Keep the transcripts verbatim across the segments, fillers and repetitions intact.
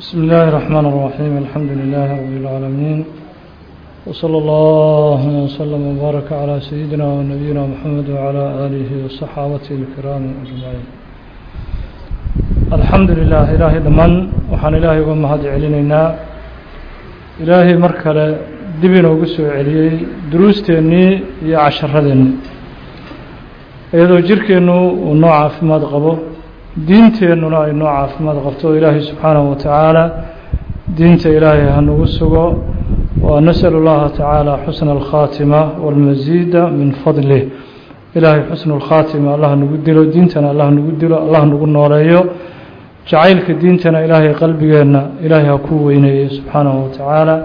بسم الله الرحمن الرحيم الحمد لله رب العالمين وصلى الله وسلم وبارك على سيدنا ونبينا محمد وعلى آله وصحابته الكرام أجمعين. الحمد لله إلهي دمان وحان إلهي ومهد علينا إلهي مركلة دبنا وقسو عليه دروستيني يا عشرين إذا جركنو ونوع في ماد قبو diinteenuna ay noo caafimaad qabto ilaahay subxaanahu wa tacaala diinta ilaahay hanugu sugo wa nasalu llaha tacaala xusna alkhaatima walmasiida min fadlih ilaahay xusnu alkhaatima allah nagu dilo diintana allah nagu dilo allah nagu nooleeyo jacaylka diintana ilaahay qalbigeenna ilaahay ha ku weyneeyo subxaanahu wa tacaala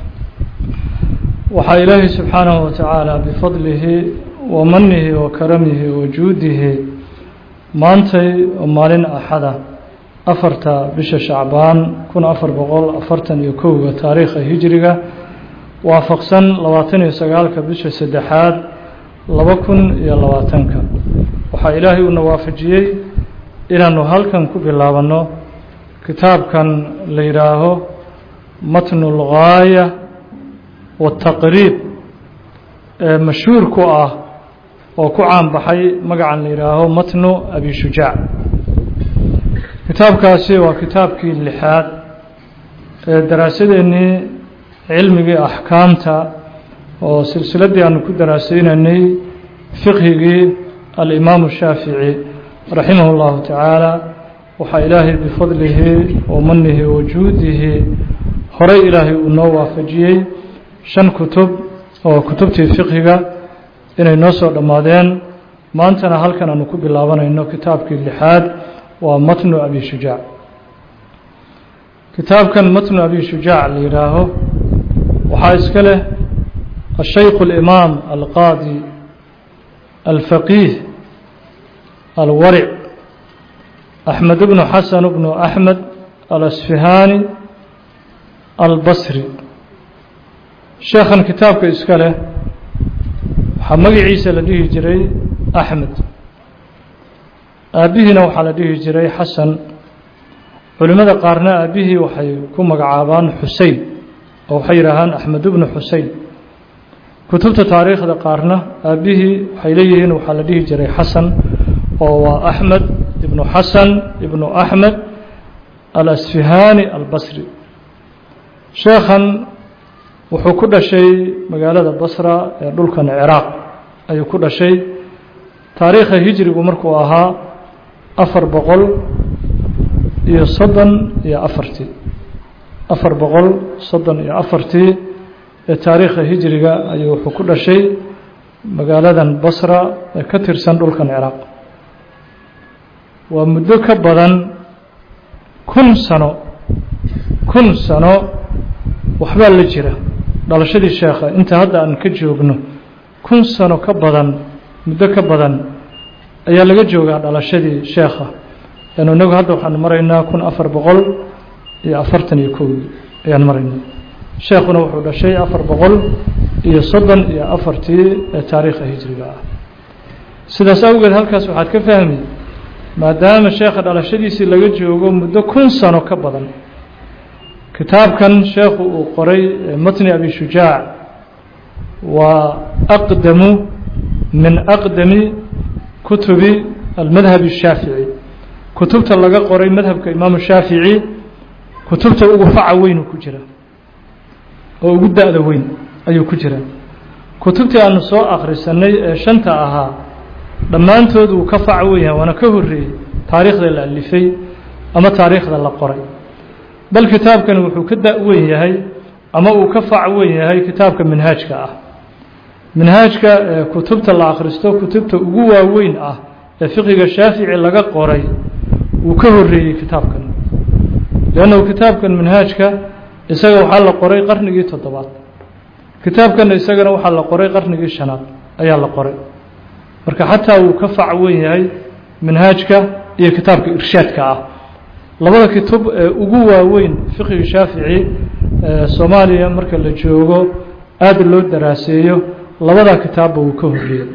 waxaa ilaahay subxaanahu wa tacaala bifadlihi wa manihi wa karamihi wa juudihi maantay oo maalin axada afarta bisha shacbaan kun afar boqol afartan iyo kowga taariikha hijriga waafaqsan labaatan iyo sagaalka bisha saddexaad laba kun iyo labaatanka waxaa ilaahay uuna waafajiyey inaanu halkan ku bilaabano kitaabkan la yidhaaho matnu lgaaya wataqriib ee mashhuur ku ah oo ku caan baxay magacan la yidhaaho matnu abi shujaac. kitaabkaasi waa kitaabkii lixaad ee daraasadeennii cilmigii axkaamta oo silsiladii aanu ku daraasaynanay fiqhigii alimaamu shaafici raximah اllahu tacaala waxaa ilaahay bifadlihi wa manihi wa juudihi horey ilaahay uu noo waafajiyey shan kutub oo kutubtii fiqhiga inay noo soo dhammaadeen maantana halkan aanu ku bilaabanayno kitaabkii lixaad waa matnu abi shujaac. kitaabkan matnu abi shujaac la yidhaaho waxaa iska leh ashaykh alimaam alqaadi alfaqiih alwaric axmed bnu xasan bnu axmed alasfihaani albasri. sheekhan kitaabka iska leh waxaa magaciisa la dhihi jiray axmed, aabbihiina waxaa la dhihi jiray xasan. culimmada qaarna aabbihii waxay ku magacaabaan xusein oo waxay yidhaahaan axmed bnu xusein. kutubta taariikhda qaarna aabbihii waxay leeyihiin waxaa la dhihi jiray xasan oo waa axmed ibnu xasan ibnu axmed alasfihaani albasri. sheekhan wuxuu ku dhashay magaalada basra ee dhulkan ciraaq ayuu ku dhashay taariikha hijrigu markuu ahaa afar boqol iyo soddon iyo afartii afar boqol soddon iyo afartii ee taariikha hijriga ayuu wuxuu ku dhashay magaaladan basra ee ka tirsan dhulkan ciraaq. waa muddo ka badan kun sano kun sano waxbaa la jira dhalashadii sheekha inta hadda aan ka joogno kun sano ka badan muddo ka badan ayaa laga joogaa dhalashadii sheekha yaanu inagu hadda waxaan maraynaa kun afar boqol iyo afartan iyo kowdii ayaan maraynaa. sheekhuna wuxuu dhashay afar boqol iyo soddon iyo afartii ee taariikha hijriga ah. sidaas awgeed halkaas waxaad ka fahmi maadaama sheekha dhalashadiisii laga joogo muddo kun sano ka badan kitaabkan sheekhu uu qoray matni abi shujaac waa aqdamu min aqdami kutubi almadhab الshaafici. kutubta laga qoray madhabka imaamu shaafici kutubta ugu faca weyn ku jira oo ugu da-da weyn ayuu ku jira. kutubtii aanu soo akhrisanay ee shanta ahaa dhammaantood uu ka faca weyn yahay waana ka horreeyey taariikhda la alifay ama taariikhda la qoray. bal kitaabkan wuxuu ka da-weyn yahay ama uu ka fac weyn yahay kitaabka minhaajka ah. minhaajka kutubta la akhristo kutubta ugu waaweyn ah ee fiqiga shaafici laga qoray wuu ka horreeyey kitaabkan leannahu kitaabkan minhaajka isaga waxaa la qoray qarnigii toddobaad, kitaabkanna isagana waxaa la qoray qarnigii shanaad ayaa la qoray. marka xataa wuu ka fac weyn yahay minhaajka iyo kitaabka irshaadka ah. labada kutub ee ugu waaweyn fiqiga shaafici ee soomaaliya marka la joogo aada loo daraaseeyo labada kitaabba wuu ka horreeyey.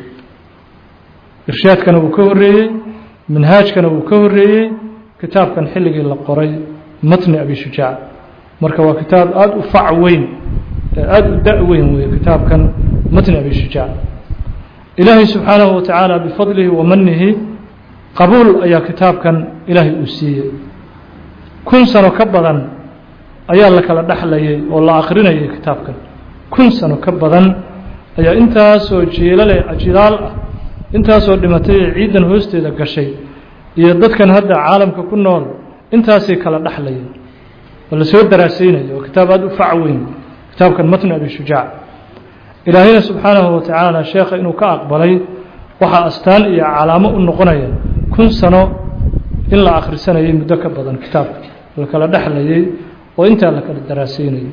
irshaadkana wuu ka horreeyey, minhaajkana wuu ka horreeyey. kitaabkan xilligii la qoray matni abi shujaac marka waa kitaab aada u fac weyn aada u da' weyn weeye kitaabkan matni abi shujaac ilaahay subxaanahu watacaala bifadlihi wa manihi qabuul ayaa kitaabkan ilaahay uu siiyey kun sano ka badan ayaa la kala dhexlayay oo la akrinayay kitaabkan kun sano ka badan ayaa intaasoo jiilale jilaal ah intaasoo dhimatay ee ciidan hoosteeda gashay iyo dadkan hadda caalamka ku nool intaasay kala dhexlayeen oo la soo daraasaynayo oo kitaab aada u fac weyn kitaabkan matni abi shujaac ilaahayna subxaanahu watacaala sheekha inuu ka aqbalay waxaa astaan iyo calaamo u noqonaya kun sano in la akhrisanayay muddo ka badan kitaabka la kala dhexlayay oo intaa la kala daraasaynayay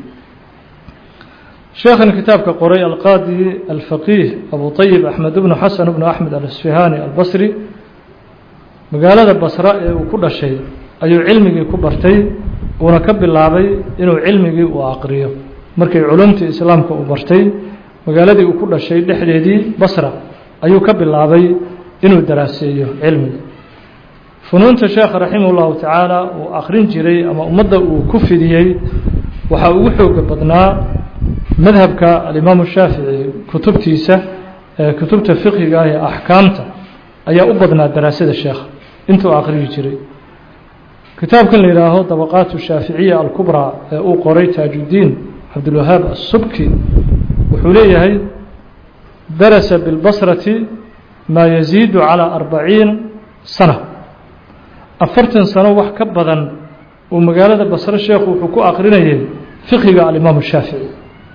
sheekhan kitaabka qoray alqaadi alfaqiih abu طayib axmed bnu xasan bnu axmed alasfihani albasri magaalada basra ee uu ku dhashay ayuu cilmigii ku bartay uuna ka bilaabay inuu cilmigii uu aqriyo markay culumtii islaamka uu bartay magaaladii uu ku dhashay dhexdeedii basra ayuu ka bilaabay inuu daraaseeyo cilmiga funuunta sheekha raximah اllahu tacaala uu akrin jiray ama ummadda uu ku fidiyey waxaa ugu xooga badnaa madhabka alimaamu shaafici kutubtiisa kutubta fiqhiga ah ee axkaamta ayaa u badnaa daraasada sheekha intuu akhriyi jiray kitaabkan la yidhaaho dabaqaat shaaficiya alkubraa ee uu qoray taajuddiin cabdulwahaab asubki wuxuu leeyahay darasa bilbasrati maa yaziidu calaa arbaciin sana afartan sano wax ka badan uu magaalada basre sheekhu wuxuu ku akrinayay fiqhiga alimaamu shaafici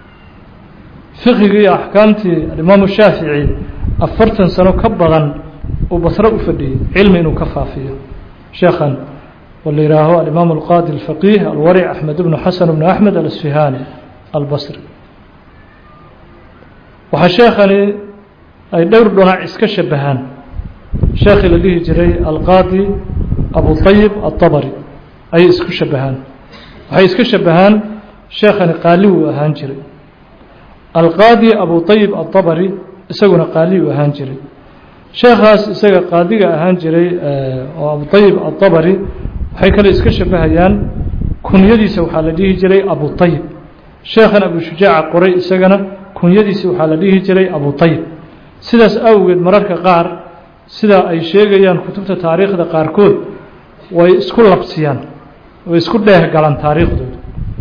fiqhigii axkaamtii alimaamu shaafici afartan sano ka badan uu basre u fadhiyey cilmi inuu ka faafiyo sheekhan oo la yihaaho alimaamu alqaadi alfaqiih alwaric axmed bnu xasan bnu axmed alasfihani albasri waxaa sheekhani ay dhowr dhinac iska shabahaan sheekhii la dhihi jiray alqaadi abu طayib aلطabri ayay isku shabahaan waxay iska shabahaan sheekhani qaali uu ahaan jiray alqaadi abu طayib aلطabri isaguna qaali uu ahaan jiray sheekhaas isaga qaadiga ahaan jiray oo abu طayib aلطabri waxay kale iska shabahayaan kunyadiisa waxaa la dhihi jiray abu طayib sheekhan abu shujaaca qoray isagana kunyadiisa waxaa la dhihi jiray abu طayib sidaas awgeed mararka qaar sida ay sheegayaan kutubta taariikhda qaarkood way isku labsiyaan way isku dheeh galaan taariikhdooda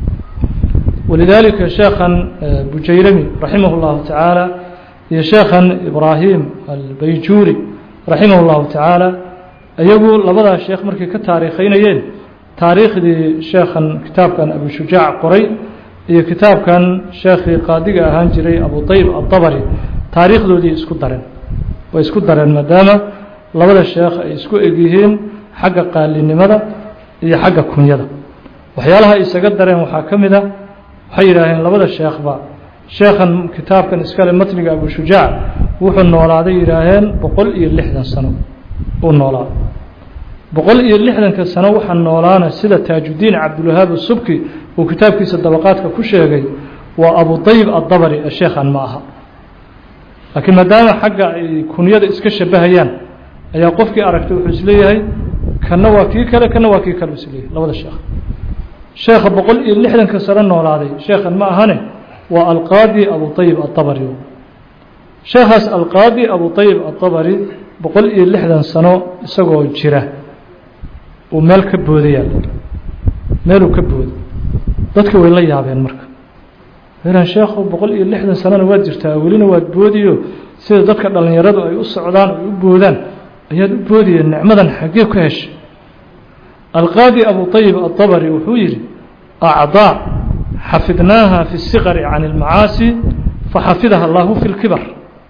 walidaalika sheekhan bujayrami raximah اllahu tacaala iyo sheekhan ibraahim albayjuuri raximah اllahu tacaala iyagu labadaa sheekh markay ka taariikhaynayeen taariikhdii sheekhan kitaabkan abu shujaac qoray iyo kitaabkan sheekhii qaadiga ahaan jiray abu طayib aلطabri taariikhdoodii isku dareen way isku dareen maadaama labada sheekh ay isku egyihiin xagga qaalinimada iyo xagga kunyada waxyaalaha ay isaga dareen waxaa ka mid a waxay yidhaaheen labada sheekhba sheekhan kitaabkan iskale matniga abu shujaac wuxuu noolaaday yidhaaheen boqol iyo lixdan sano uu noolaaday boqol iyo lixdanka sano waxaa noolaana sida taajuddiin cabdulwahaab asubki uu kitaabkiisa dabaqaadka ku sheegay waa abu طayib aلطabri ee sheekhan ma aha laakiin maadaama xagga ay kunyada iska shabahayaan ayaa qofkii aragtay wuxuu isleeyahay kana waa kii kale kana waa kii kale isleeyahay labada sheekh sheekha boqol iyo lixdanka sano noolaaday sheekhan ma ahane waa alqaadi abu طayib aلطabri sheekhaas alqaadi abu طayib aلطabri boqol iyo lixdan sano isagoo jira uu meel ka boodaya meeluu ka booday dadka way la yaabeen marka ilaan sheekhu boqol iyo lixdan sanona waad jirtaa welina waad boodiyo sida dadka dhalinyaradu ay u socdaan ay u boodaan ayaad u boodiyeen nicmadan xaggee ku heshay alqaadi abu طayib aلطabri wuxuu yidhi acdaa xafidnaaha fi الsiqari can اlmacaasi faxafidaha allahu fi اlkibar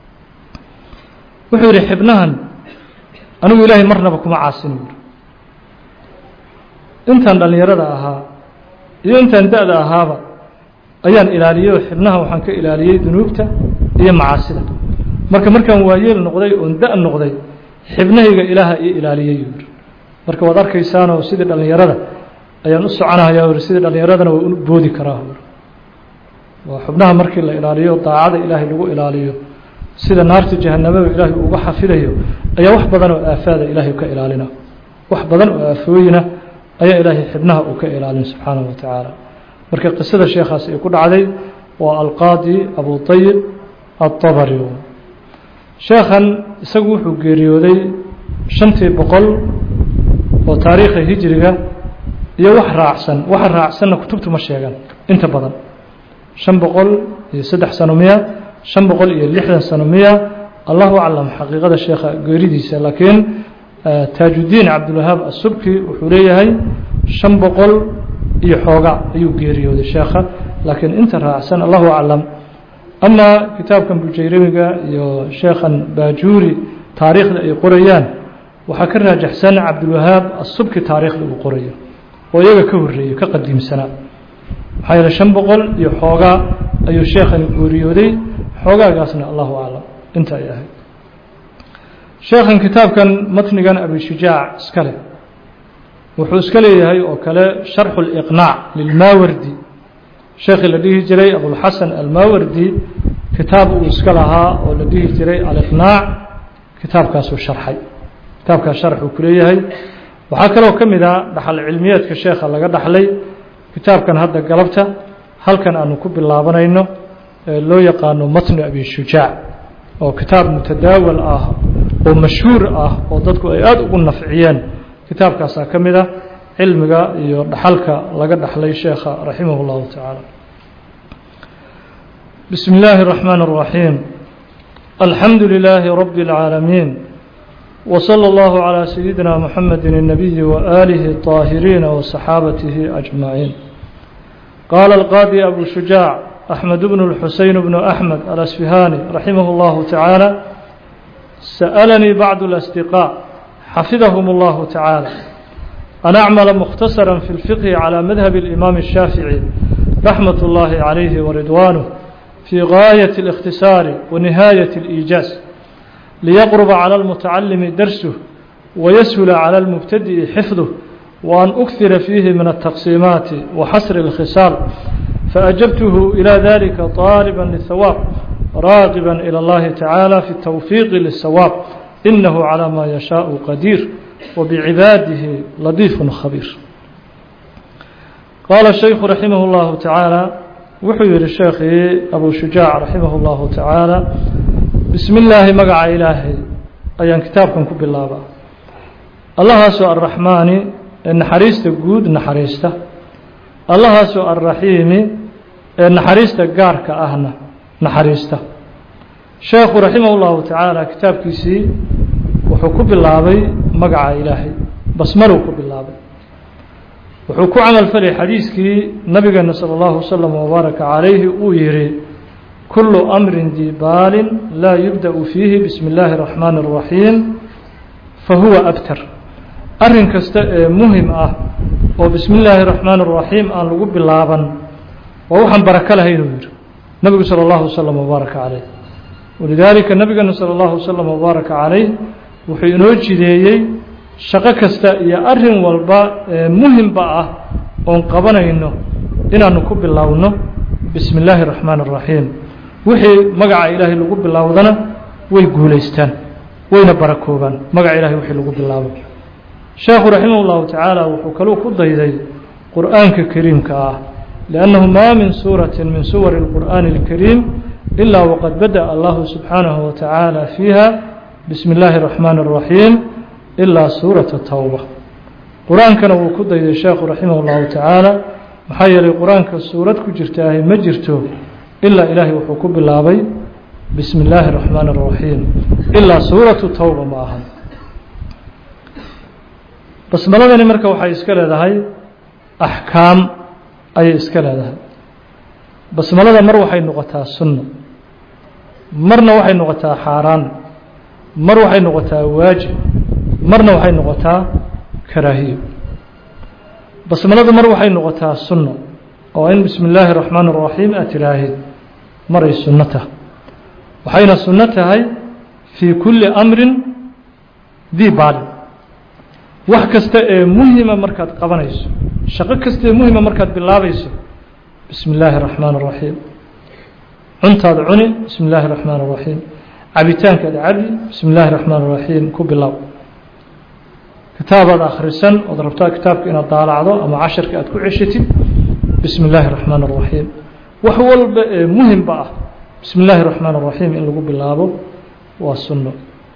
wuxuu yidhi xibnahan anigu ilaahay marnaba kuma caasin buuri intaan dhalinyarada ahaa iyo intaan da-da ahaaba ayaan ilaaliyey oo xibnaha waxaan ka ilaaliyey dunuubta iyo macaasida marka markaan waayeel noqday oon da- noqday xibnahayga ilaaha ii ilaaliyey yuuri marka waad arkaysaanoo sidii dhallinyarada ayaan u soconahayaa uri sidii dhallinyaradana waa u boodi karaa uri waa xubnaha markii la ilaaliyo daacada ilaahay lagu ilaaliyo sida naarta jahanamada ilaahay uga xafidayo ayaa wax badan oo aafaada ilaahay ka ilaalina wax badan oo aafooyina ayaa ilaahay xibnaha uu ka ilaalin subxaanahu wa tacaala marka qisada sheekhaas ay ku dhacday waa alqaadi abu طayib aلطabari sheekhan isagu wuxuu geeriyooday shantii boqol oo taariikha hijriga iyo wax raacsan waxa raacsanna kutubtu ma sheegan inta badan shan boqol iyo saddex sano miya shan boqol iyo lixdan sano miya allahu aclam xaqiiqada sheekha geeridiisa laakiin taajudiin cabdulwahaab asubki wuxuu leeyahay shan boqol iyo xooga ayuu geeriyooday sheekha laakiin inta raacsan allahu aclam ama kitaabkan bujayramiga iyo sheekhan baajuuri taariikhda ay qorayaan waxaa ka raajaxsan cabdulwahaab asubki taariikhda uu qorayo oo iyaga ka horreeyey ka qadiimsanaa maxaa yeele shan boqol iyo xoogaa ayuu sheekhani geeriyooday xoogaagaasna allahu aclam inta ay ahayd sheekhan kitaabkan matnigan abishujaac iska leh wuxuu iska leeyahay oo kale sharxu liqnaac lilmaawardi sheekhii la dhihi jiray abulxasan almaawardi kitaab uu iska lahaa oo la dhihi jiray aliqnaac kitaabkaasuu sharxay kitaabkaas sharxuu ku leeyahay waxaa kaloo ka mid a dhaxal cilmiyeedka sheekha laga dhaxlay kitaabkan hadda galabta halkan aanu ku bilaabanayno ee loo yaqaano matnu abishujaac oo kitaab mutadaawal ah oo mashhuur ah oo dadku ay aada ugu nafciyeen kitaabkaasaa ka mid ah cilmiga iyo dhaxalka laga dhaxlay sheekha raximah اllahu tacaala bismi illaahi الرaxmaan الraxiim alxamdu lilaahi rabi اlcaalamiin وصلى الله على سيدنا محمد النبي وآله الطاهرين وصحابته أجمعين قال القاضي أبو شجاع أحمد بن الحسين بن أحمد الأسفهاني رحمه الله تعالى سألني بعض الأصدقاء حفظهم الله تعالى أن أعمل مختصرا في الفقه على مذهب الإمام الشافعي رحمة الله عليه ورضوانه في غاية الاختصار ونهاية الإيجاز ليقرب على المتعلم درسه ويسهل على المبتدئ حفظه وأن أكثر فيه من التقسيمات وحصر الخصال فأجبته إلى ذلك طالبا للثواب راغبا إلى الله تعالى في التوفيق للصواب إنه على ما يشاء قدير وبعباده لطيف خبير قال الشيخ رحمه الله تعالى وحير الشيخ أبو شجاع رحمه الله تعالى بسم الله مقع إلهي أيان كتابكم كب الله با الله سوء الرحمن نحريست قود نحريست الله سوء الرحيم نحريست قارك أهنا نحريست شيخ رحمه الله تعالى كتاب كيسي وحكو بالله بي مقع إلهي بسمرو كب الله بي وحكو عمل فري حديث كي نبينا صلى الله عليه وسلم وبارك عليه ويري كل أمر ذي بال لا يبدأ فيه بسم الله الرحمن الرحيم فهو أبتر أرن كست مهم أه وبسم الله الرحمن الرحيم أن لقب اللعبا ووحن بركة له ينوير نبي صلى الله عليه وسلم وبارك عليه ولذلك النبي صلى الله عليه وسلم وبارك عليه وحينوج ليه شقا كست يا أرن والبا مهم بأه ونقبنا إنه إن نقب اللعبا بسم الله الرحمن الرحيم wixii magaca ilaahay lagu bilaawdana way guuleystaan wayna barakoobaan magaca ilaahay wixii lagu bilaabo sheekhu raximahullahu tacaala wuxuu kaloo ku dayday qur'aanka kariimka ah liannahu maa min suuratin min suwari alqur'aani alkariim ilaa waqad bada'a allahu subxaanahu wa tacaala fiiha bismi illaahi araxmaani araxiim ilaa suurata tawba qur-aankana wuu ku dayday sheekhu raximahullahu tacaala maxaa yeelay qur-aanka suurad ku jirtaahay ma jirto إلا إلهي وحكو بالله بسم الله الرحمن الرحيم إلا سورة التوبة معها بس ملذني مركا وحي إسكال هذا أحكام أي إسكال هذا بس ملذا مر وحي نغتها سنة مرنا وحي نغتها حاران مر وحي نغتها واجب مرنا وحي نغتها كراهية بس ملذا مر وحي نغتها سنة وإن بسم الله الرحمن الرحيم أتراهي مري سنته وحين سنتها في كل أمر ذي بال وحكست مهمة مركات قبنيس شقكست مهمة مركات بالله بيس بسم الله الرحمن الرحيم عنت هذا عني بسم الله الرحمن الرحيم عبيتان كذا عبي بسم الله الرحمن الرحيم كوب الله kitaabaad akhrisan ood rabtaa kitaabka inaad daalacdo ama casharka aad ku ceshatid bismi illaahi raxmaan raxiim wax walba ee muhimba ah bismi illaahi raxmaan raxiim in lagu bilaabo waa sunno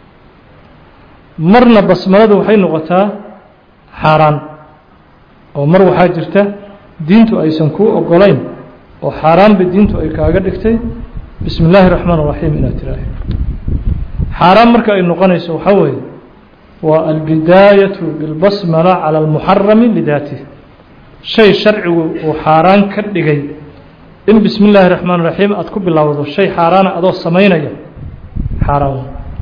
marna basmaladu waxay noqotaa xaaraan oo mar waxaa jirta diintu aysan kuu ogolayn oo xaaraanba diintu ay kaaga dhigtay bismi illaahi raxmaan raxiim inaad tiraahi xaaraan marka ay noqonayso waxaa weeye waa albidaayatu bilbasmala cala almuxarami lidaatih shay sharcigu uu xaaraan ka dhigay in bismi illaahi raxmaan raxiim aad ku bilowdo shay xaaraana adoo samaynaya xaaraan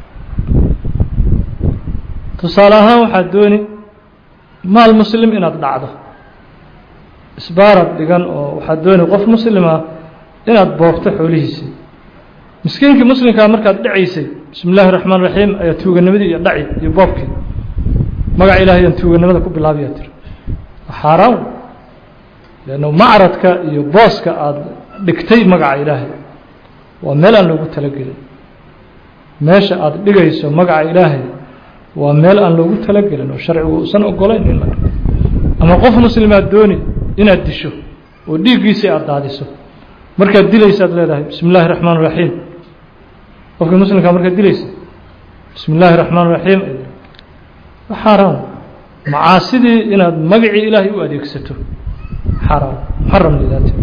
tusaale ahaan waxaad dooni maal muslim inaad dhacdo isbaarad dhigan oo waxaad dooni qof muslima inaad boobto xoolihiisii miskiinkii muslimkaa markaad dhacaysay bismi illaahi raxmaan raxiim ayaa tuuganimadii iyo dhaci iyo boobkii magaca ilahay aan tuuganimada ku bilaabiyaa tiri xaaraan leanno macradka iyo booska aada dhigtay magaca ilaahay waa meel aan loogu talagelin meesha aada dhigayso magaca ilaahay waa meel aan loogu talagelin oo sharcigu uusan ogolayn in la dhigo ama qof muslimaad dooni inaad disho oo dhiiggiisii aada daadiso markaad dilaysaad leedahay bismi illaahi raxmaan raxiim qofkii muslimkaa markaad dilaysa bismi illaahi raxmaan raxiim xaaraan macaasidii inaad magacii ilaahay u adeegsato xaaraan muxaram lidaati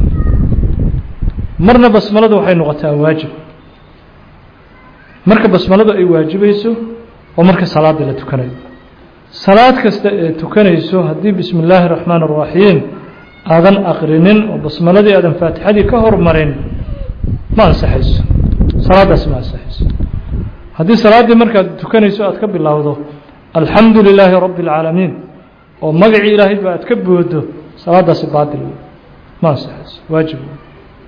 marna basmaladu waxay noqotaa waajib marka basmaladu ay waajibayso oo marka salaada la tukanayo salaad kasta ee tukanayso haddii bismi illaahi raxmaan raxiim aadan aqrinin oo basmaladii aadan faatixadii ka hormarin ma ansaxayso salaadaas ma ansaxayso haddii salaaddii markaad tukanayso aad ka bilowdo alxamdu lilaahi rabbi اlcaalamiin oo magacii ilaahay ba aad ka boodo salaadaasi baatil wey ma ansaxayso waajib wey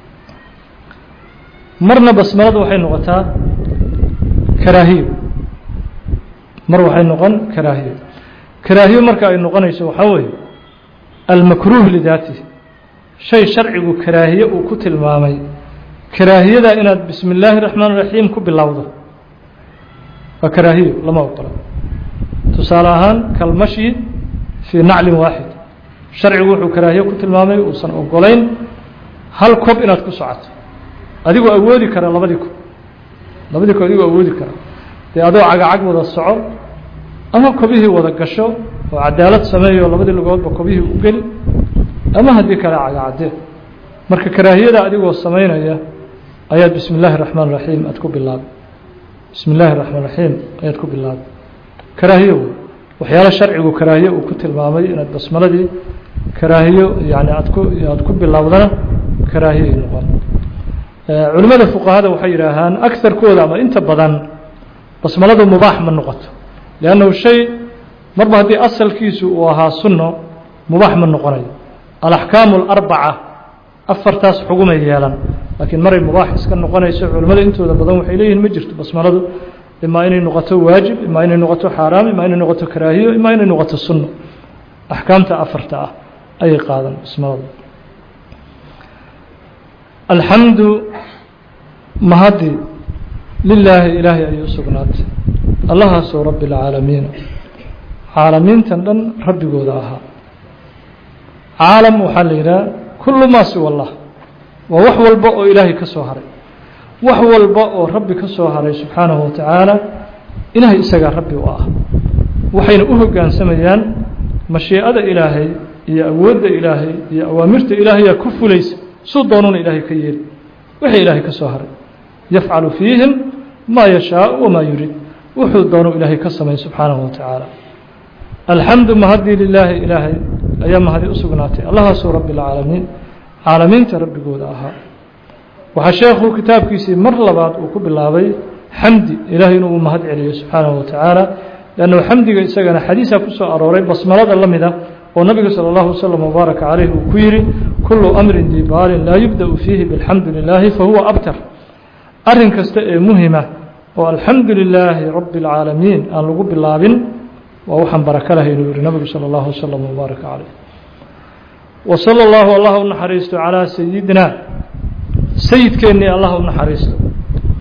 marna basmaladu waxay noqotaa karaahiyo mar waxay noqon karaahiyo karaahiyo marka ay noqonayso waxaa weeye almakruuh lidaatih shay sharcigu karaahiye uu ku tilmaamay karaahiyada inaad bismi illaahi raxmaan raxiim ku bilowdo waa karaahiyo lama ogola tusaale ahaan kalmashyi fii naclin waaxid sharcigu wuxuu karaahiye ku tilmaamay uusan ogolayn hal kob inaad ku socoto adigoo awoodi kara labadii kob labadii kob adigoo awoodi kara dee adoo cagacag wada soco ama kobihii wada gasho oo cadaalad sameeyo labadii lugoodba kobihii u geli ama haddii kale cagacadee marka karaahiyada adigoo samaynaya ayaad bismi illaahi raxmaan raxiim aad ku bilaabay bismi illaahi raxmaan raxiim ayaad ku bilaabay karaahiyo wey waxyaalo sharcigu karaahiye uu ku tilmaamay inaad basmaladii karaahiyo yani aad ku aad ku bilowdana karaahiyo noqon culimada fuqahada waxay yidhaahaan agarkooda ama inta badan basmaladu mubaax ma noqoto liannahu shay marba haddii asalkiisu uu ahaa sunno mubaax ma noqonayo alaxkaamu alarbaca afartaas xugumay yeelan laakiin maray mubaax iska noqonayso culimmada intooda badan waxay leeyihin ma jirto basmaladu imaa inay noqoto waajib imaa inay noqoto xaaraam imaa inay noqoto karaahiyo imaa inay noqoto sunno axkaamta afarta ah ayay qaadan basmaladu alxamdu mahadi lilaahi ilaahay ayay u sugnaatay allahaasoo rabbi اlcaalamiina caalamiintan dhan rabbigooda ahaa caalam waxaa la yidhaha kullu maa siwa allah waa wax walba oo ilaahay ka soo haray wax walba oo rabbi ka soo haray subxaanahu wa tacaala ilaahay isagaa rabbi u ah waxayna u hoggaansamayaan mashiicada ilaahay iyo awoodda ilaahay iyo awaamirta ilaahayaa ku fulaysa suu doonuna ilaahay ka yeeli wixii ilaahay ka soo haray yafcalu fiihim maa yashaau wamaa yuriid wuxuu doonu ilaahay ka samay subxaanahu wa tacaala alxamdu mahadii lilaahi ilaahay ayaa mahadi u sugnaatay allahaasuu rabbi اlcaalamiin caalamiinta rabbigooda ahaa waxaa sheekhu kitaabkiisii mar labaad uu ku bilaabay xamdi ilaahay inuu mahad celiyo subxaanahu wa tacaala lannahu xamdiga isagana xadiisaa ku soo arooray basmalada la mida oo nabiga salى اllahu waslm wbaaraka calayh uu ku yihi kulu amrin dibaalin laa yubda'u fiihi biاlxamdu lilaahi fahuwa abtar arrin kasta ee muhima oo alxamdu lilaahi rabbi اlcaalamiin aan lagu bilaabin waa waxaan baraka lahayn uu yihi nabigu salى اllahu waslm wbaaraka calayh وصلى الله الله نحريست على سيدنا سيدكني الله نحريست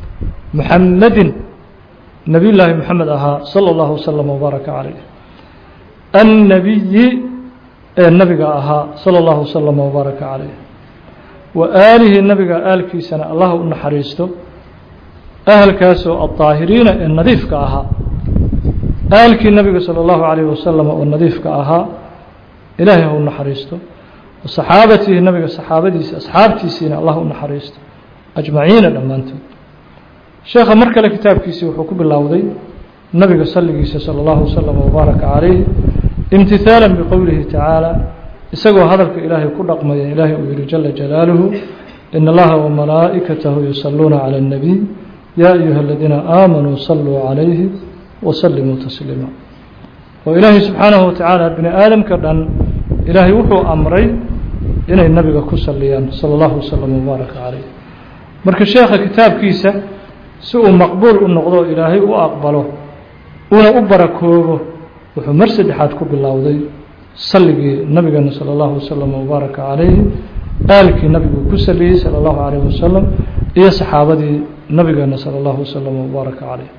محمد نبي الله محمد أها صلى الله وسلم وبارك عليه النبي النبي أها صلى الله وسلم وبارك عليه وآله النبي آل كيسنا الله نحرسته أهل كاسو الطاهرين النظيف كأها آل كي النبي صلى الله عليه وسلم والنظيف كأها إلهي هو نحرسته وصحابته النبي صحابتي أصحابتي سين الله نحرسته أجمعين لما أنتم شيخ مركل كتاب كيسي وحكم الله وضي النبي صلى الله وسلم وبارك عليه امتثالا بقوله تعالى isagoo hadalka ilaahay ku dhaqmaya ilaahay uu yiri jalla jalaaluhu inna allaha wa malaa'ikatahu yusalluna 'ala an-nabiy ya ayyuhalladhina aamanu sallu 'alayhi wa sallimu taslima wa ilaahay subhanahu wa ta'ala ibn aadam ka dhan ilaahay wuxuu amray inay nabiga ku salliyaan sallallahu wasallam wa baraka 'alayhi marka sheekha kitaabkiisa si uu maqbuul u noqdo ilaahay u aqbalo una u barakoobo wuxuu mar saddexaad ku bilowday صلي نبينا صلى الله وسلم وبارك عليه آلك نبي كسلي صلى الله عليه وسلم إيه صحابتي نبينا صلى الله وسلم وبارك عليه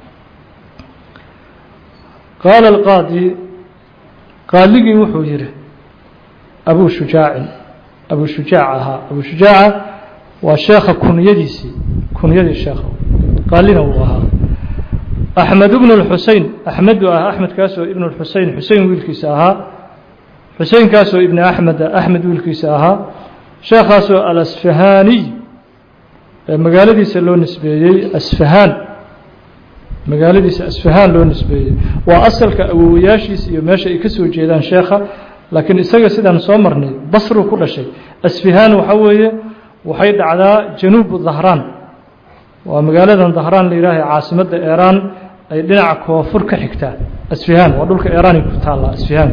قال القاضي قال لي وحويره أبو شجاع أبو شجاعها أبو شجاع وشيخ كنيديسي كنيدي الشيخ قال لنا وها أحمد بن الحسين أحمد أحمد كاسو ابن الحسين حسين ويلكيساها حسين كاسو ابن أحمد أحمد والكيساها شيخاسو الأسفهاني مقالدي سلو نسبيي أسفهان مقالدي أسفهان لو نسبيي وأصل كأوياشيس يماشي كسو جيدان شيخة لكن إساقا سيدان صومرني بصروا كل شيء أسفهان وحوية وحيد على جنوب الظهران ومقالدي ظهران لإلهي عاصمة إيران أي لنع كوفر كحكتا أسفهان ودولك إيراني كفتالا أسفهان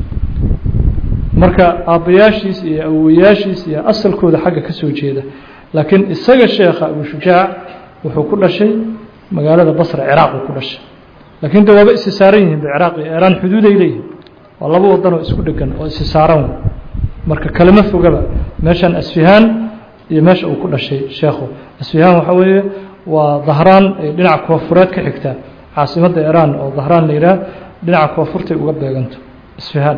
marka aabayaashiis iyo awowayaashiis iyo asalkooda xagga ka soo jeeda laakiin isaga sheekha Abu Shujaa wuxuu ku dhashay magaalada Basra Ciraaq ku dhashay laakiin dawaba is saaran yihiin Ciraaq iyo Iran xuduud ay leeyihiin waa laba wadan oo isku dhagan oo is saaran marka kalama fogaba meeshan Asfihaan iyo meesha uu ku dhashay sheekhu Asfihaan waxa weeye waa Dhahraan ee dhinaca koonfureed ka xigta caasimadda Iran oo Dhahraan la yiraahdo dhinaca koonfurta uga beeganto Asfihaan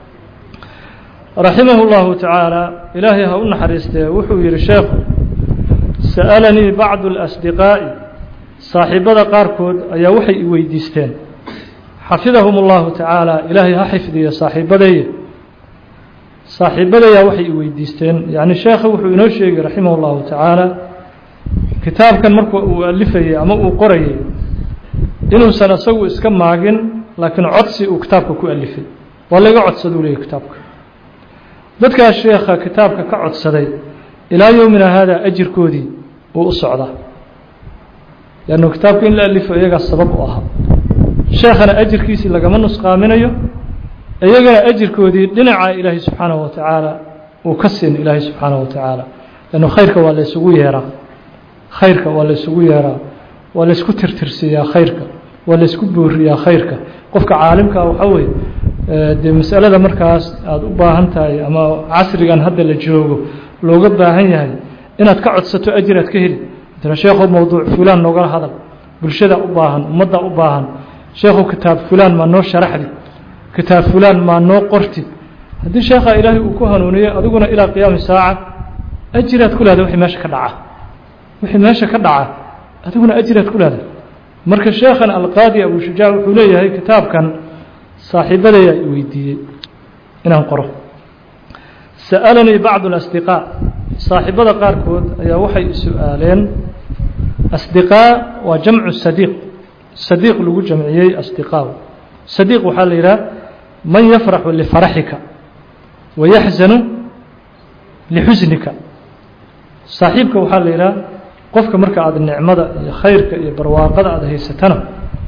رحمه الله تعالى إلهي هؤلاء حريسته وحوير الشيخ سألني بعض الأصدقاء صاحب قاركود أي وحي ويديستين حفظهم الله تعالى إلهي حفظي صاحب دي صاحب دي وحي ويديستين يعني الشيخ وحوي نوشي رحمه الله تعالى كتاب كان مركو ألفه أما قريه إنه سنسوي اسكم معجن لكن عدسي وكتابك كو ألفه ولا يقعد صدولي كتابك dadka sheekha kitaabka ka codsaday ilaa yoomina hada ajirkoodi oo u socda laano kitaabka in la alifo iyaga sabab u aha sheekhana ajirkiisi lagama nusqaaminayo iyagana ajirkoodi dhinaca ilaahay subhanahu wa ta'ala oo ka siin ilaahay subhanahu wa ta'ala laano khayrka waa la isugu yeeraa khayrka waa la isugu yeeraa waa la isku tirtirsiyaa khayrka waa la isku booriyaa khayrka qofka caalimka waxa weeye de mas'alada markaas aad u baahan tahay ama casrigan hadda la joogo looga baahan yahay inaad ka codsato ajir aad ka heli inta sheekhu mawduuc fulan nooga hadal bulshada u baahan ummadda u baahan sheekhu kitaab fulan ma noo sharaxdi kitaab fulan ma noo qorti hadii sheekha ilaahay uu ku hanuuniyo adiguna ila qiyaam saaca ajir aad ku leedahay wixii meesha ka dhaca wixii meesha ka dhaca adiguna ajir aad ku leedahay marka sheekhan al-qaadi Abu Shujaa wuxuu leeyahay kitaabkan صاحبتي ويدي إن أنقره سألني بعض الأصدقاء صاحبة قاركود أي وحي سؤالين أصدقاء وجمع الصديق الصديق له جمعيي أصدقاء صديق وحال إلى من يفرح لفرحك ويحزن لحزنك صاحبك وحال إلى قفك مركع هذا النعمة خيرك برواقض هذا هي ستنا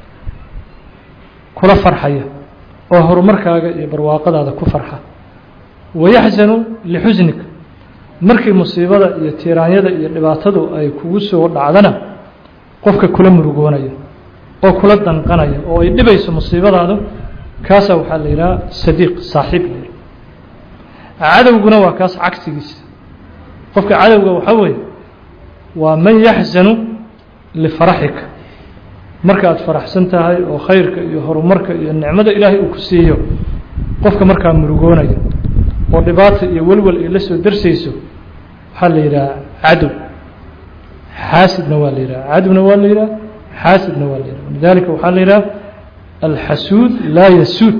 كل فرحية وهر مركاga iyo barwaaqadaada ku farxa ويحزن لحزنك markii musiibada iyo tiiraanyada iyo dhibaatadu ay kugu soo dhacdana qofka kula murugoonayo oo kula danqanayo oo ay dhibayso musiibadaadu kaasa waxa la yiraahdaa sadiq saaxiib cadawguna waa kaas cagsigiisa qofka cadawga waxa weeye waa man yahzanu li farahika marka aad faraxsan tahay oo khayrka iyo horumarka iyo nicmada Ilaahay uu ku siiyo qofka markaa murugoonaya oo dhibaato iyo walwal ay la soo darsayso waxaa la yidhaha cadow xaasidna waa la yidhaha cadowna waa la yidhaha xaasidna waa la yidhaha lidalika waxaa la yidhaha alxasuud laa yasuud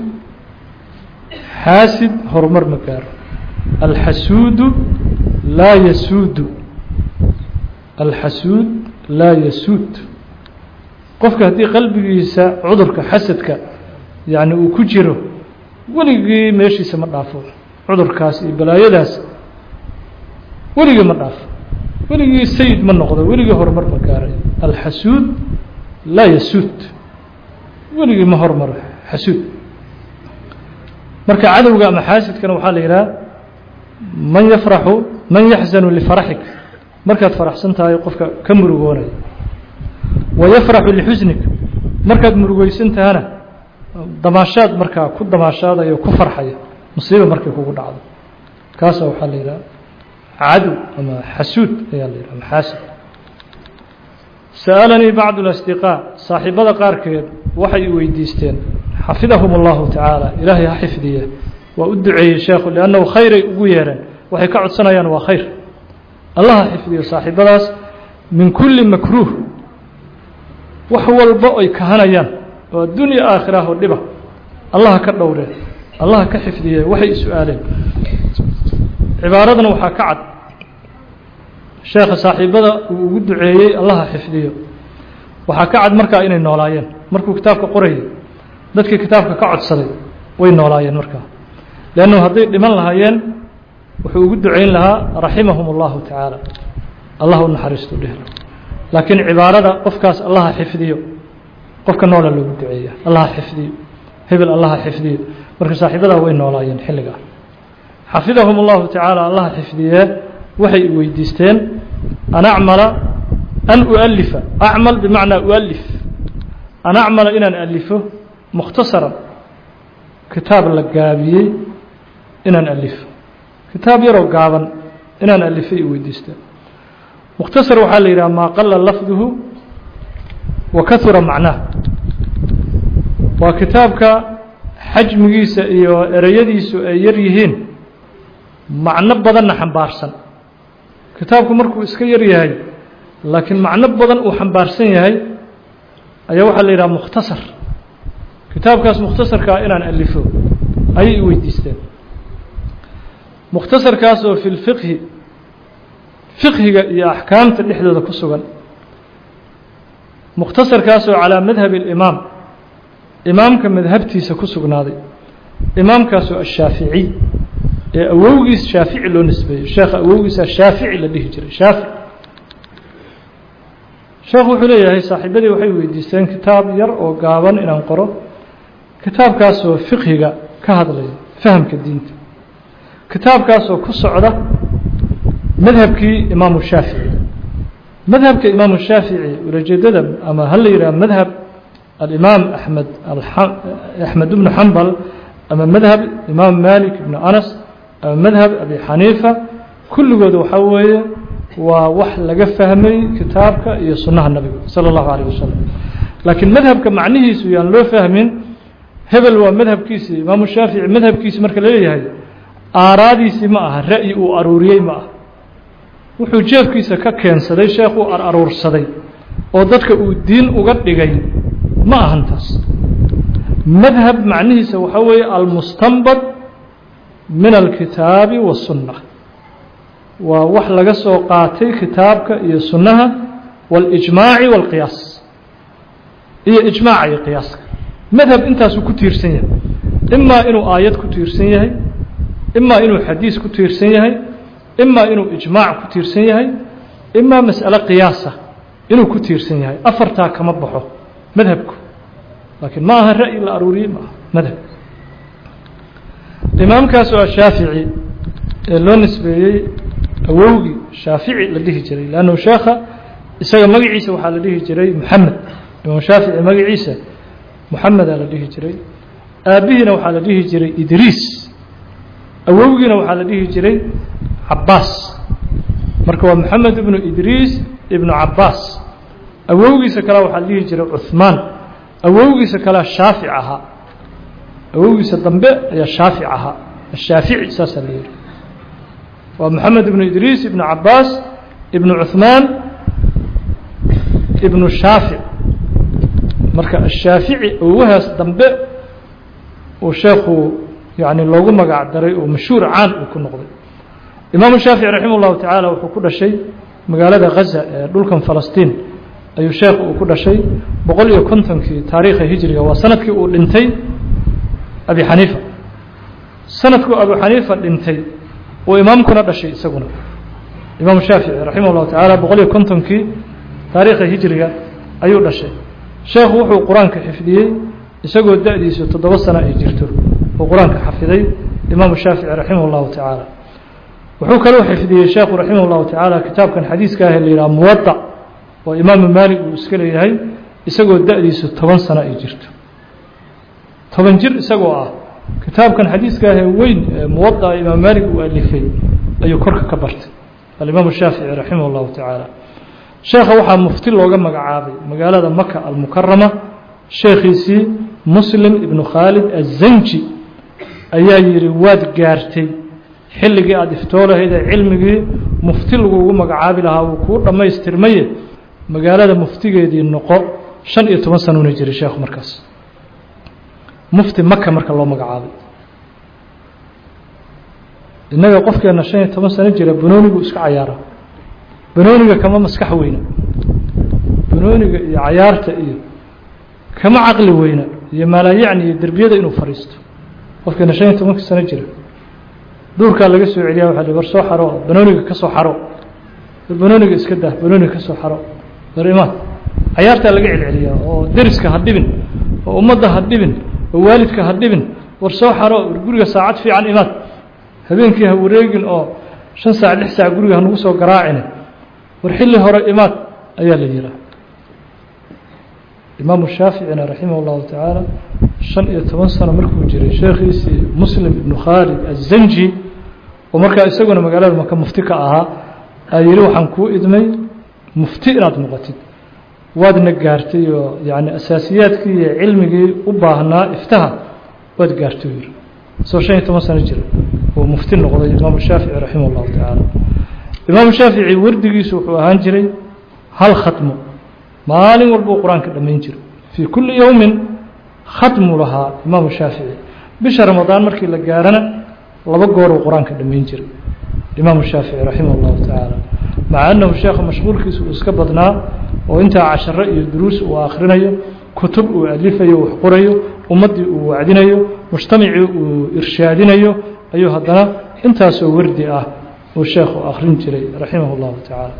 xaasid horumar ma gaaro alxasuudu laa yasuudu alxasuud laa yasuud qofka haddii qalbigiisa cudurka xasadka yani uu ku jiro weligii meeshiisa ma dhaafo cudurkaas iyo balaayadaas weligii ma dhaafo weligii sayid ma noqdo weligii horumar ma gaaray alxasuud laa yasuud weligii ma hormaro xasuud marka cadowga ama xaasidkana waxaa la yidhaha man yafraxu man yaxzanu lifaraxik markaad faraxsan tahay qofka ka murugoonaya wayafraxu lixusnik markaad murugeysan tahana damaashaad markaa ku damaashaadaya ku farxaya musiiba markay kugu dhacdo kaasa waxaa la yidhaha cadow ama xasuud ayaa la yidhaha maxaasid sa'alanii bacdu اlasdiqaa saaxiibada qaarkeed waxay i weydiisteen xafidahum اllahu tacaala ilaahay ha xifdiye waa u duceeyey sheekhu liannahu khayray ugu yeereen waxay ka codsanayaan waa khayr allah ha xifdiyo saaxiibadaas min kulli makruuh wax walba ay kahanayaan oo addunya aakhirah oo dhiba allah ka dhowre allah ka xifdiye waxay su-aaleen cibaaradana waxaa ka cad sheekha saaxiibada uu ugu duceeyey allah ha xifdiyo waxaa ka cad markaa inay noolaayeen markuu kitaabka qorayay dadkii kitaabka ka codsaday way noolaayeen markaa leannu hadday dhiman lahaayeen wuxuu ugu ducayn lahaa raximahum allahu tacaala allah u naxariistu dheh laakiin cibaarada qofkaas allah ha xifdiyo qofka noola loogu duceeya allah ha xifdiyo hebel allah ha xifdiyo marka saaxiibadaa way noolaayeen xilligaa xafidahum allahu tacaala allah ha xifdiye waxay i weydiisteen an acmala an ualifa acmal bimacnaa ualif an acmala inaan alifo mukhtasaran kitaab la gaabiyey inaan alifo kitaab yaroo gaaban inaan alifay i weydiisteen mukhtasar waxaa la yidhaha maa qala lafduhu wa kahura macnaah waa kitaabka xajmigiisa iyo ereyadiisu ay yar yihiin macno badanna xambaarsan kitaabku markuu iska yar yahay laakiin macno badan uu xambaarsan yahay ayaa waxaa la yidhaha mukhtasar kitaabkaas mukhtasarkaa inaan alifo ayay i weydiisteen mukhtasarkaas oo fi lfiqhi fiqhiga iyo axkaamta dhexdooda ku sugan mukhtasarkaas oo calaa madhabi اlimaam imaamka madhabtiisa ku sugnaaday imaamkaas oo ashaaficiy ee awowgiis shaafici loo nisbeeyey sheekha awowgiisa shaafici la dhihi jiray shaafici sheekhu wuxuu leeyahay saaxiibadii waxay weydiisteen kitaab yar oo gaaban inaan qoro kitaabkaasoo fiqhiga ka hadlaya fahamka diinta kitaabkaasoo ku socda madhabkii imaamu shaafici madhabka imaamu shaafici ulajeedada ama hal la yidhaha madhab alimaam axmed axmed ibnu xambal ama madhab imaam malik ibnu anas ama madhab abi xaniifa kulligood waxaa weeye waa wax laga fahmay kitaabka iyo sunnaha nabiga salى اllahu alayه wasalam laakiin madhabka macnihiisu yaan loo fahmin hebel waa madhabkiisii imaamu shaafici madhabkiisi marka la leeyahay aaraadiisii ma aha ra'yi uu aruuriyey ma aha wuxuu jeefkiisa ka keensaday sheekuu araruursaday oo dadka uu diin uga dhigay ma ahan taas madhab macnihiisa waxaa weeye almustanbad min alkitaabi waالsunna waa wax laga soo qaatay kitaabka iyo sunnaha waاlijmaaci wاlqiyaas iyo ijmaaca iyo qiyaaska madhab intaasuu ku tiirsan yahay imaa inuu aayad ku tiirsan yahay imaa inuu xadiis ku tiirsan yahay imaa inuu ijmaac ku tiirsan yahay imaa mas'alo qiyaasa inuu ku tiirsan yahay afartaa kama baxo madhabku laakiin ma aha ra'yi la aruuriyey ma aha madhab imaamkaas oo shaafici ee loo nisbeeyey awowgii shaafici la dhihi jiray lannu sheekha isaga magaciisa waxaa la dhihi jiray moxamed imaam shaafici magaciisa moxamedaa la dhihi jiray aabbihiina waxaa la dhihi jiray idriis awowgiina waxaa la dhihi jiray cabaas marka waa moxamed ibnu idriis ibnu cabaas awowgiisa kale waxaa la dhihi jiray cuhmaan awowgiisa kalea shaafic ahaa awowgiisa dambe ayaa shaafic ahaa ashaafici saasaa la yidhi waa moxamed ibnu idriis ibnu cabaas ibnu cuثmaan ibnu shaafic marka ashaafici awowahaas dambe uu sheekhu yani loogu magac daray oo mashhuur caan uu ku noqday imaamu shaafici raximah اllahu tacaala wuxuu ku dhashay magaalada ghaza ee dhulkan falastiin ayuu sheekhu uu ku dhashay boqol iyo kontonkii taariikha hijriga waa sanadkii uu dhintay abi xaniifa sanadkuu abu xaniifa dhintay uu imaamkuna dhashay isaguna imaamu shaafici raximah اllahu tacaala boqol iyo kontonkii taariikha hijriga ayuu dhashay sheekhu wuxuu qur-aanka xifdiyey isagoo da-diisu toddoba sano ay jirto uu qur-aanka xafiday imaamu shaafici raximah اllahu tacaala wuxuu kaloo xifdiyey sheekhu raximah اllahu tacaala kitaabkan xadiiska ah la yidhaha muwadac oo imaamu maalik uu iska leeyahay isagoo da-diisu toban sano ay jirto toban jir isagoo ah kitaabkan xadiiska ah ee weyn ee muwadaca imaam maalik uu alifay ayuu korka ka bartay alimaamu shaafici raximah اllahu tacaala sheekha waxaa mufti looga magacaabay magaalada maka almukarama sheekhiisii muslim ibnu khaalid azanji ayaa yidhi waad gaartay xilligii aada iftoolahayd ee cilmigii mufti laguugu magacaabi lahaa wuu kuu dhammaystirmaye magaalada muftigeedii noqo shan iyo toban sanuuna jiray sheekhu markaas mufti maka marka loo magacaabay innaga qofkeenna shan iyo toban sano jira banoonigu iska cayaara banooniga kama maskax weyna banooniga iyo cayaarta iyo kama caqli weyna iyo maalaayacni iyo derbiyada inuu fadhiisto qofkeena shan iyo tobanka sano jira duurkaa laga soo celiya waxa la war soo xaro banooniga ka soo xaro banooniga iska dah banooniga ka soo xaro war imaan cayaartaa laga celceliyaa oo deriska ha dhibin oo ummadda ha dhibin oo waalidka ha dhibin war soo xaro guriga saacad fiican imaad habeenkii ha wareegin oo shan saac lix saac guriga ha nagu soo garaacine war xilli hore imaad ayaa la yihaa imaamu shaaficina raximah اllahu tacaala shan iyo toban sano markuu jiray sheekhiisii muslim ibnu khaalid azanji oo markaa isaguna magaalada maka mufti ka ahaa aa yihi waxaan kuu idmay mufti inaad noqotid waadna gaartay oo yani asaasiyaadkii iyo cilmigii u baahnaa iftaha waad gaartay yihi isagoo shan iyo toban sano jira oo mufti noqday imaamu shaafici raximah اllahu tacaala imaamu shaafici wardigiisu wuxuu ahaan jiray hal khatmo maalin walbuu qur-aanka dhammayn jiray fii kulli yowmin khatmu lahaa imaamu shaafici bisha ramadaan markii la gaarana laba gooruu qur-aanka dhammayn jiray imaamu shaafici raximah اllahu tacaala maca annahu sheekha mashquulkiisa uu iska badnaa oo intaa casharo iyo duruus uu akhrinayo kutub uu alifayo wax qorayo ummaddii uu wacdinayo mujtamacii uu irshaadinayo ayuu haddana intaasoo wardi ah uu sheekhu akhrin jiray raximah اllahu tacaala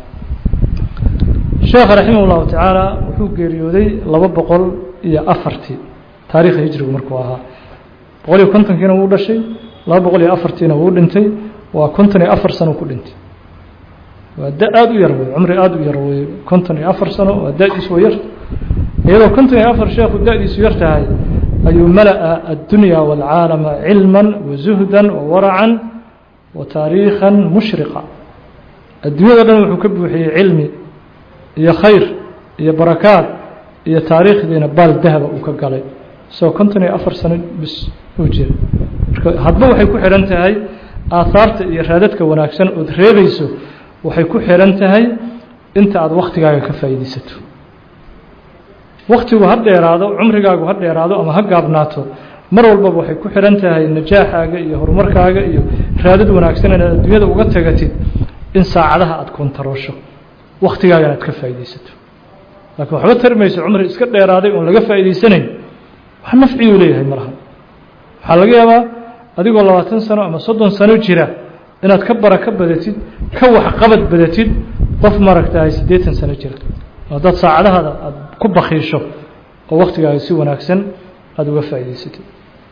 sheekha raximah اllahu tacaala wuxuu geeriyooday laba boqol iyo afartii taariikha hijrigu markuu ahaa boqol iyo kontonkiina wuu dhashay laba boqol iyo afartiina wuu dhintay waa konton iyo afar sano ku dhintay waa da aada u yar wey cumri aada u yar wey konton iyo afar sano waa da-diisu waa yar iyadoo konton iyo afar sheekhu da-diisu yar tahay ayuu mala'a addunya waalcaalama cilman wazuhdan wawaracan wa taariikhan mushriqa adduunyada dhan wuxuu ka buuxiyey cilmi iyo khayr iyo barakaad iyo taariikhdiina baal dahaba uu ka galay isagoo konton iyo afar sano bis uu jira marka hadba waxay ku xidhan tahay aahaarta iyo raadadka wanaagsan ood reebayso waxay ku xidhan tahay inta aada waktigaaga ka faa'iidaysato waktigu ha dheeraado cumrigaagu ha dheeraado ama ha gaabnaato mar walbaba waxay ku xidhan tahay najaaxaaga iyo horumarkaaga iyo raadad wanaagsan inaad adduunyada uga tagatid in saacadaha aada kontaroosho waktigaagana aad ka faa'iidaysato laakiin waxba tarmayso cumri iska dheeraaday oon laga faa'iidaysanayn wax nafciyuu leeyahay malaha waxaa laga yaabaa adigoo labaatan sano ama soddon sano jira inaad ka baraka badatid ka waxqabad badatid qof maaragtahay siddeetan sano jira haddaad saacadahaada aada ku bakiisho oo waktigaaga si wanaagsan aada uga faa'iidaysatid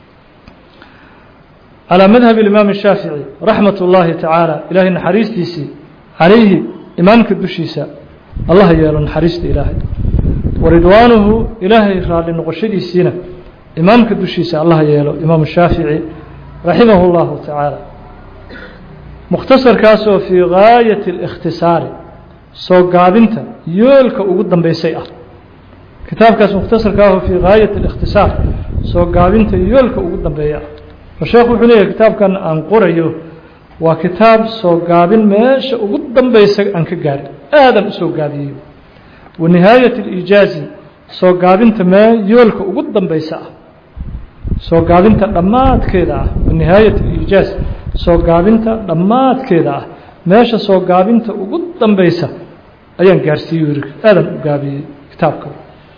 calaa madhabi imaam shaafici raxmat ullaahi tacaala ilaahay naxariistiisii calayhi imaamka dushiisa allaha yeelo naxariista ilaahay waridwaanuhu ilaahay raalli noqoshadiisiina imaamka dushiisa allaha yeelo imaamu shaafici raximah اllahu tacaala mukhtasarkaasoo fii gaayati اlikhtisaari soo gaabinta yoolka ugu dambeysay ah kitaabkaas mukhtasarka aho fii gaayati اlikhtisaar soo gaabinta yoolka ugu dambeeya sheekhu wuxuu leeyahay kitaabkan aan qorayo waa kitaab soo gaabin meesha ugu dambaysa aan ka gaarin aadan u soo gaabiyey wa nihaayat al-ijaazi soo gaabinta mee yoolka ugu dambaysa ah soo gaabinta dhammaadkeeda ah wa nihaayat al-ijaaz soo gaabinta dhammaadkeeda ah meesha soo gaabinta ugu dambaysa ayaan gaarsiiyey aadan u gaabiyey kitaabka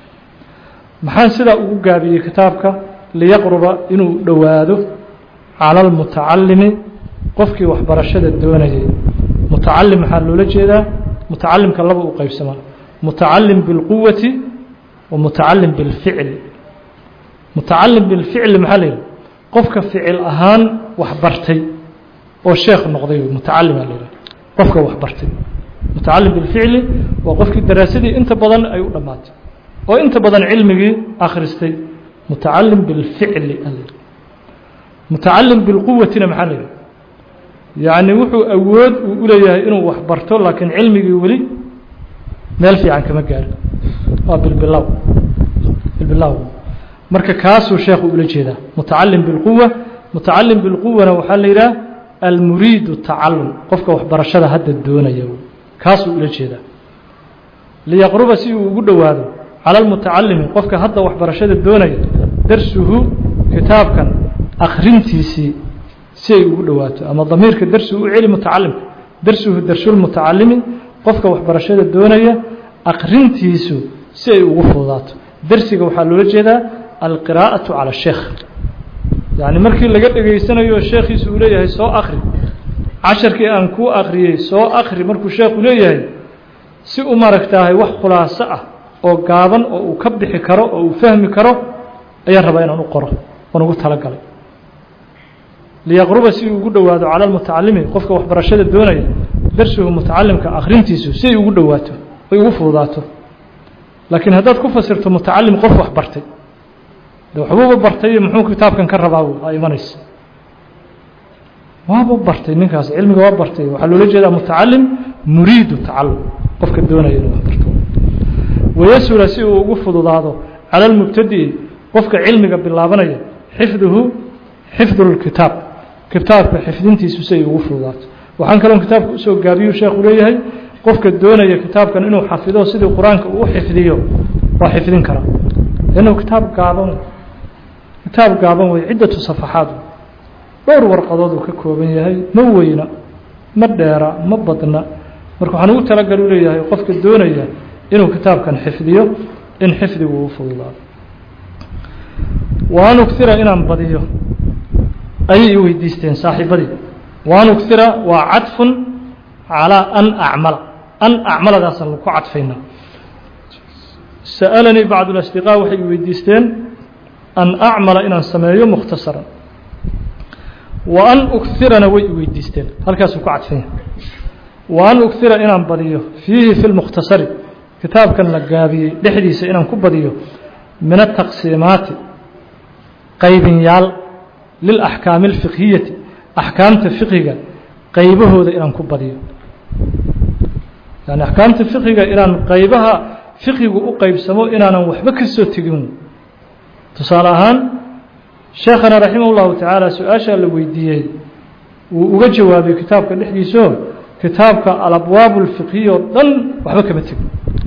maxaan sidaa ugu gaabiyey kitaabka liyaqruba inuu dhowaado cala almutacalimi qofkii waxbarashada doonayay mutacalim maxaa loola jeedaa mutacalimka laba u qaybsamaa mutacalim bilquwati wa mutacalim bilficli mutacalim bilficli maxaa la yidhaha qofka ficil ahaan waxbartay oo sheekh noqday mutacalima la yidhaha qofka waxbartay mutacalim bilficli waa qofkii daraasadii inta badan ay u dhammaatay oo inta badan cilmigii akhristay mutacalim bilficli mutacalim bilquwatina maxaa la yidhaha yacni wuxuu awood uu u leeyahay inuu wax barto laakiin cilmigii weli meel fiican kama gaarin waa bilbilow bilbilow marka kaasuu sheekhu ula jeedaa mutacalim bilquwa mutacalim bilquwana waxaa la yidhaha almuriidu tacalum qofka waxbarashada hadda doonaya kaasuu ula jeedaa liyaqruba si uu ugu dhowaado cala almutacalimi qofka hadda waxbarashada doonaya darsuhu kitaabkan akhrintiisii si ay ugu dhowaato ama damiirka darsi u celi mutacalimka darsuhu darsulmutacalimi qofka waxbarashada doonaya akhrintiisu si ay ugu fududaato darsiga waxaa loola jeedaa alqiraa'atu cala sheekh yacni markii laga dhegaysanayo sheekhiisu uu leeyahay soo akhri casharkii aan kuu akhriyey soo akhri markuu sheekhu leeyahay si u maaragtaahay wax khulaaso ah oo gaaban oo uu ka bixi karo oo uu fahmi karo ayaan rabaa inaan u qoro oon ugu talagalay liyaqruba si uu ugu dhowaado cala almutacalimi qofka waxbarashada doonaya darsuhu mutacalimka akhrintiisu si ay ugu dhowaato ay ugu fududaato laakiin haddaad ku fasirto mutacalim qof wax bartay de waxbuuba bartay muxuu kitaabkan ka rabaa aa imanaysa waaba bartay ninkaas cilmiga waa bartay waxaa loola jeedaa mutacalim muriidu tacalum qofka doonaya inuu wax barto wayasula si uu ugu fududaado cala almubtadi qofka cilmiga bilaabanaya xifduhu xifdu lkitaab kitaabka xifdintiisu si ay ugu fududaato waxaan kaloon kitaabka usoo gaabiyuu sheekhu leeyahay qofka doonaya kitaabkan inuu xafido sidii qur-aanka uu xifdiyo waa xifdin karaa lannahu kitaab gaaban kitaab gaaban wey ciddatu safaxaad dhowr warqadood uu ka kooban yahay ma weyna ma dheera ma badna marka waxaan ugu talagal u leeyahay qofka doonaya inuu kitaabkan xifdiyo in xifdigu uu fududaado waan uktira inaan badiyo ayay weydiisteen saaxiibadii waan uktira waa cadfun calaa an acmala an acmaladaasaan ku cadfaynaa sa'alanii bacdu اlasdiqaa waxay weydiisteen an acmala inaan sameeyo mukhtasaran wa an ukirana way weydiisteen halkaasuu ku cadfanya wa an uktira inaan badiyo fiihi fi lmukhtasari kitaabkan la gaabiyey dhexdiisa inaan ku badiyo min ataqsiimaati qaybinyaal lilaxkaami alfiqhiyati axkaamta fiqiga qaybahooda inaan ku badiyo yani axkaamta fiqiga inaan qaybaha fiqigu u qaybsamo inaanan waxba ka soo tegin tusaale ahaan sheekhana raximah اllahu tacaala su-aashaa la weydiiyey wuu uga jawaabay kitaabka dhexdiisao kitaabka alabwaab اlfiqhiya oo dhan waxba kama tegin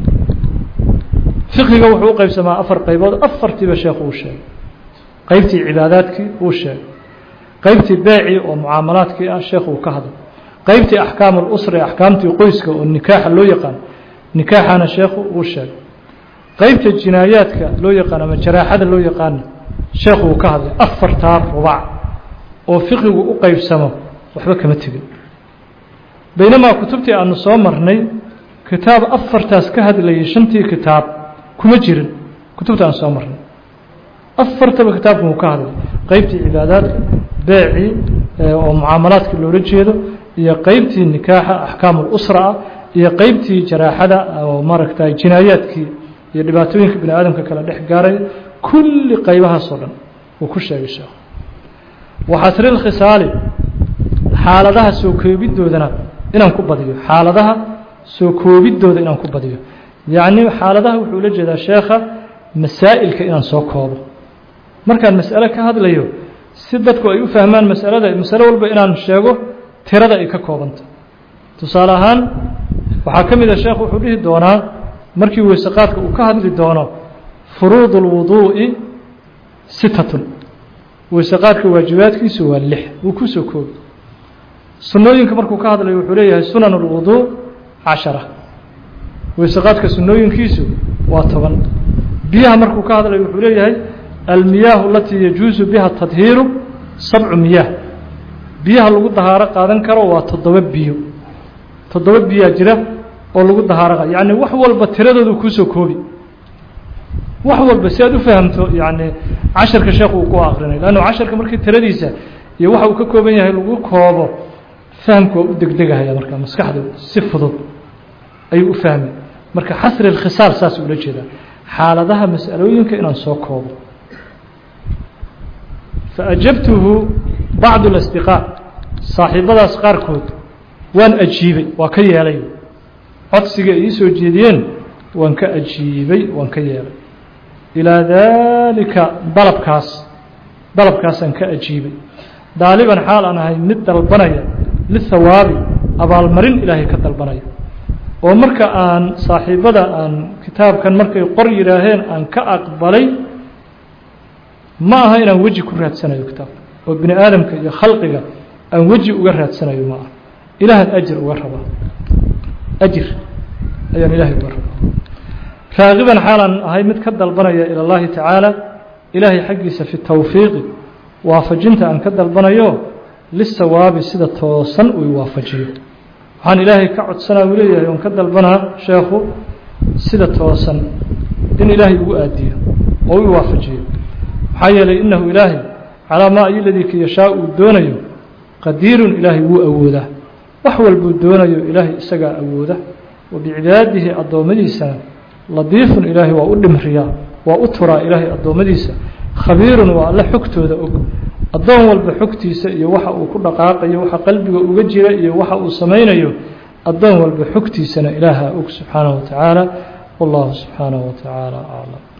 fiqiga wuxuu u qaybsamaa afar qaybood afartiiba sheekhu uu sheegay qaybtii cibaadaadkii uu sheegay qaybtii beecii oo mucaamalaadkii ah sheekhu uu ka hadlay qaybtii axkaam اlusra axkaamtii qoyska oo nikaaxa loo yaqaan nikaaxana sheekhu uu sheegay qaybta jinaayaadka loo yaqaan ama jaraaxada loo yaqaana sheekhu uu ka hadlay afartaa rubac oo fiqigu u qaybsamo waxba kama tegin baynamaa kutubtii aanu soo marnay kitaab afartaas ka hadlayay shantii kitaab kuma jirin kutubta aan soo marnay afartaba kitaabkan uu ka hadlay qaybtii cibaadaadka beecii oo mucaamalaadka loola jeedo iyo qaybtii nikaaxa axkaam اlusra ah iyo qaybtii jaraaxada oo maaragtay jinaayaadkii iyo dhibaatooyinka bini aadamka kala dhex gaaray kulli qaybahaasoo dhan uu ku sheegay sheekhu waxasri lkhisaali xaaladaha soo koobidoodana inaan ku badiyo xaaladaha soo koobidooda inaan ku badiyo yacni xaaladaha wuxuu la jeedaa sheekha masaa'ilka inaan soo koobo markaan mas'alo ka hadlayo si dadku ay u fahmaan mas'alada mas'alo walba inaan sheego tirada ay ka koobanta tusaale ahaan waxaa ka mid ah sheekhu wuxuu dhihi doonaa markii weyse qaadka uu ka hadli doono furuud alwuduu'i sittatun weyse qaadka waajibaadkiisu waa lix wuu ku soo koobi sunnooyinka markuu ka hadlayo wuxuu leeyahay sunan alwuduu cashara weyse qaadka sunnooyinkiisu waa toban biyaha markuu ka hadlayo wuxuu leeyahay almiyaahu alatii yajuusu biha tadhiiru sabcu miyaah biyaha lagu dahaaro qaadan karo waa toddoba biyo toddoba biyaa jira oo lagu dahaaro qaado yacni wax walba tiradoodu kuusoo koobi wax walba si aad u fahamto yacni casharka sheekhu uu ku akrinay lanno casharka markii tiradiisa iyo waxa uu ka kooban yahay lagu koobo fahamku waa u degdegahaya marka maskaxdu si fudud ayuu u fahmay marka xasri alkhisaar saas ula jeedaa xaaladaha mas'alooyinka inaan soo koobo faajabtuhu bacdu اlasdiqaa saaxiibadaas qaarkood waan ajiibay waa ka yeelay codsiga ay ii soo jeediyeen waan ka ajiibay waan ka yeelay ilaa daalika dalabkaas dalabkaasaan ka ajiibay daaliban xaal aan ahay mid dalbanaya lihawaabi abaalmarin ilaahay ka dalbanaya oo marka aan saaxiibada aan kitaabkan markay qor yidhaaheen aan ka aqbalay ma aha inaan weji ku raadsanayo kitaabka oo bini aadamka iyo khalqiga aan weji uga raadsanayo ma aha ilaahan ajir uga rabaa ajir ayaan ilaahay uga rabaa raagiban xaalaan ahay mid ka dalbanaya ila allahi tacaala ilaahay xaggiisa fi tawfiiqi waafajinta aan ka dalbanayo lisawaabi sida toosan uu waafajiyo waxaan ilaahay ka codsanaa uu leeyahay oon ka dalbanaa sheekhu sida toosan in ilaahay ugu aadiyo oo uu waafajiyo maxaa yeelay innahu ilaahay calaa maa ayoladii ka yashaa uu doonayo qadiirun ilaahay wuu awoodaa wax walbuu doonayo ilaahay isagaa awooda wa bicibaadihi addoommadiisana ladiifun ilaahay waa u dhimriyaa waa u turaa ilaahay addoommadiisa khabiirun waa alle xogtooda og addoon walba xogtiisa iyo waxa uu ku dhaqaaqayo waxa qalbiga uga jira iyo waxa uu samaynayo addoon walba xogtiisana ilaaha og subxaanahu wa tacaala wallahu subxaanahu wa tacaala aclam